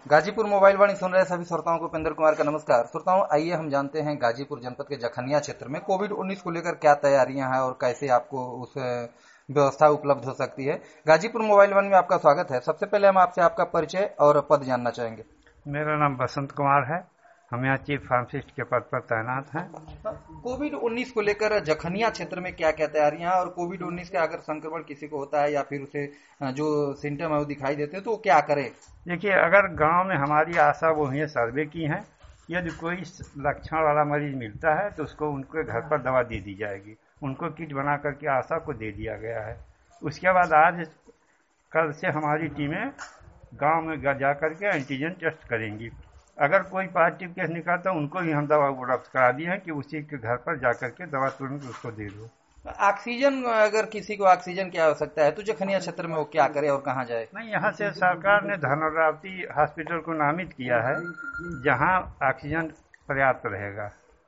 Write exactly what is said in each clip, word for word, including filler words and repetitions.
Ghazipur mobile वाणी सुन रहे सभी श्रोताओं को उपेंद्र कुमार का नमस्कार। श्रोताओं, आइए हम जानते हैं गाजीपुर जनपद के जखनिया क्षेत्र में कोविड उन्नीस को लेकर क्या तैयारियां हैं और कैसे आपको उस व्यवस्था उपलब्ध हो सकती है। गाजीपुर मोबाइल वाणी में आपका स्वागत है। सबसे पहले हम आपसे आपका परिचय और पद जानना चाहेंगे। मेरा नाम बसंत कुमार है। हम यहाँ चीफ फार्मासिस्ट के पद पर तैनात हैं। कोविड उन्नीस को लेकर जखनिया क्षेत्र में क्या क्या तैयारियां हैं और कोविड उन्नीस का अगर संक्रमण किसी को होता है या फिर उसे जो सिम्टम है वो दिखाई देते हैं तो वो क्या करे? देखिए, अगर गांव में हमारी आशा वो ये सर्वे की है, यदि कोई लक्षण वाला मरीज मिलता है तो उसको उनके घर पर दवा दे दी जाएगी। उनको किट बना करके आशा को दे दिया गया है। उसके बाद आज कल से हमारी टीमें गांव में जा करके एंटीजन टेस्ट करेंगी। अगर कोई पॉजिटिव केस निकलता है उनको भी हम दवा उपलब्ध करा दी है कि उसी के घर पर जाकर के दवा तुरंत उसको दे दो। ऑक्सीजन, अगर किसी को ऑक्सीजन की आवश्यकता है तो जखनिया क्षेत्र में वो क्या करे और कहाँ जाए? नहीं, यहाँ से सरकार ने धनौरावती हॉस्पिटल को नामित किया है जहाँ ऑक्सीजन पर्याप्त रहेगा।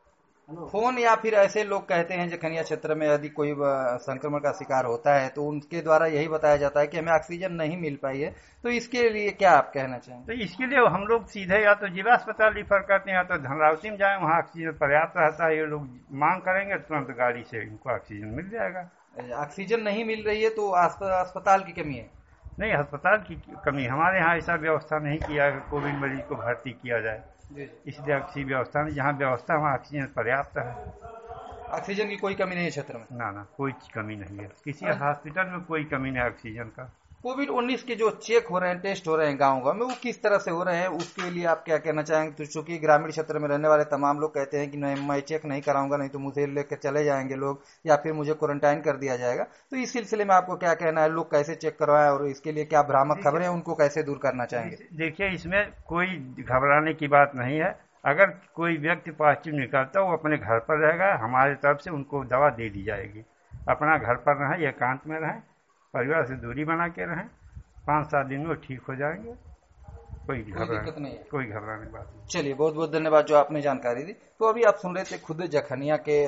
फोन या फिर ऐसे लोग कहते हैं जखनिया क्षेत्र में यदि कोई संक्रमण का शिकार होता है तो उनके द्वारा यही बताया जाता है कि हमें ऑक्सीजन नहीं मिल पाई है, तो इसके लिए क्या आप कहना चाहेंगे? तो इसके लिए हम लोग सीधे या तो जिला अस्पताल रिफर करते हैं या तो धनरावती में जाए, वहाँ ऑक्सीजन पर्याप्त रहता है। ये लोग मांग करेंगे तुरंत गाड़ी से इनको ऑक्सीजन मिल जाएगा। ऑक्सीजन नहीं मिल रही है तो अस्पताल की कमी है? नहीं, अस्पताल की कमी, हमारे यहाँ ऐसा व्यवस्था नहीं किया है कोविड मरीज को भर्ती किया जाए, इसलिए अच्छी व्यवस्था नहीं। जहाँ व्यवस्था वहाँ ऑक्सीजन पर्याप्त है। ऑक्सीजन की कोई कमी नहीं है क्षेत्र में? ना ना, कोई कमी नहीं है, किसी हॉस्पिटल में कोई कमी नहीं है ऑक्सीजन का। कोविड उन्नीस के जो चेक हो रहे हैं, टेस्ट हो रहे हैं गाँव गाँव में, वो किस तरह से हो रहे हैं उसके लिए आप क्या कहना चाहेंगे? तो चूंकि ग्रामीण क्षेत्र में रहने वाले तमाम लोग कहते हैं कि नहीं, मैं चेक नहीं कराऊंगा, नहीं तो मुझे लेकर चले जाएंगे लोग या फिर मुझे क्वारंटाइन कर दिया जाएगा। तो इस सिलसिले में आपको क्या कहना है? लोग कैसे चेक करवाएं और इसके लिए क्या भ्रामक खबरें हैं उनको कैसे दूर करना चाहेंगे? देखिए, इसमें कोई घबराने की बात नहीं है। अगर कोई व्यक्ति पॉजिटिव निकलता है वो अपने घर पर रहेगा, हमारी तरफ से उनको दवा दे दी जाएगी। अपना घर पर रहें, एकांत में रहें, परिवार से दूरी बना के रहें, पाँच सात दिन में ठीक हो जाएंगे। कोई दिक्कत नहीं है, कोई घबराने की बात नहीं। चलिए, बहुत बहुत धन्यवाद जो आपने जानकारी दी। तो अभी आप सुन रहे थे खुद जखनिया के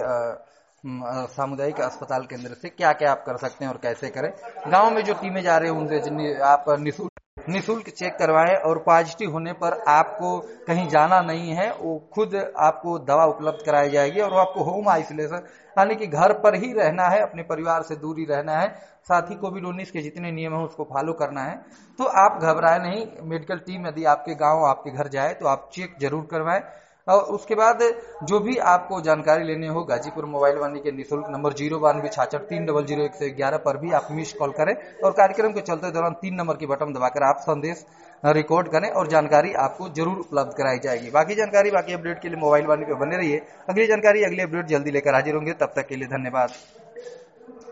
सामुदायिक अस्पताल केंद्र से क्या क्या आप कर सकते हैं और कैसे करें। गाँव में जो टीमें जा रही है उनसे आप निःशुल्क निःशुल्क चेक करवाएं और पॉजिटिव होने पर आपको कहीं जाना नहीं है, वो खुद आपको दवा उपलब्ध कराई जाएगी और वो आपको होम आइसोलेशन यानी कि घर पर ही रहना है, अपने परिवार से दूरी रहना है, साथ ही कोविड उन्नीस के जितने नियम है उसको फॉलो करना है। तो आप घबराए नहीं। मेडिकल टीम यदि आपके गांव आपके घर जाए तो आप चेक जरूर करवाएं और उसके बाद जो भी आपको जानकारी लेनी हो गाजीपुर मोबाइल वाणी के निःशुल्क नंबर जीरो बानवे छाछठ तीन डबल जीरो एक सौ ग्यारह पर भी आप मिस कॉल करें और कार्यक्रम के चलते दौरान तीन नंबर की बटन दबाकर आप संदेश रिकॉर्ड करें और जानकारी आपको जरूर उपलब्ध कराई जाएगी। बाकी जानकारी बाकी अपडेट के लिए मोबाइल वाणी पे बने रहिए। अगली जानकारी अगली अपडेट जल्दी लेकर हाजिर होंगे, तब तक के लिए धन्यवाद।